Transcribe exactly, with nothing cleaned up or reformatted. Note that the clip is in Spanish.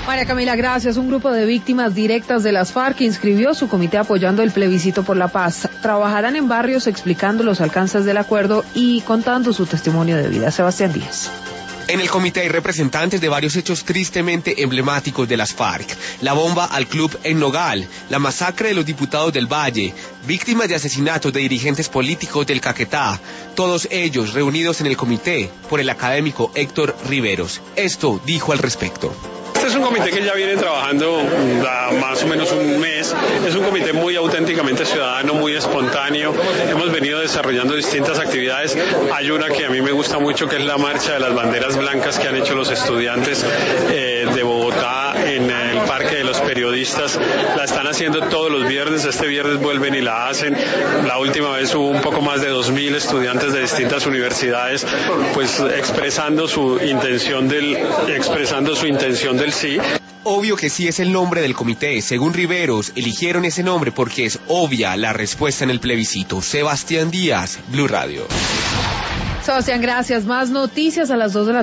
María Camila, gracias. Un grupo de víctimas directas de las FARC inscribió su comité apoyando el plebiscito por la paz. Trabajarán en barrios explicando los alcances del acuerdo y contando su testimonio de vida. Sebastián Díaz. En el comité hay representantes de varios hechos tristemente emblemáticos de las FARC. La bomba al club en Nogal, la masacre de los diputados del Valle, víctimas de asesinatos de dirigentes políticos del Caquetá, todos ellos reunidos en el comité por el académico Héctor Riveros. Esto dijo al respecto. Este es un comité que ya viene trabajando da más o menos un mes. Es un comité muy auténticamente ciudadano, muy espontáneo. Hemos venido desarrollando distintas actividades. Hay una que a mí me gusta mucho, que es la marcha de las banderas blancas que han hecho los estudiantes eh, de Bogotá en el Parque de los Periodistas. La están haciendo todos los viernes. Este viernes vuelven y la hacen. La última vez hubo un poco más de dos mil estudiantes de distintas universidades, pues expresando su intención del, expresando su intención del sí. Obvio que sí es el nombre del comité. Según Riveros, eligieron ese nombre porque es obvia la respuesta en el plebiscito. Sebastián Díaz, Blue Radio. Sebastián, gracias. Más noticias a las dos de la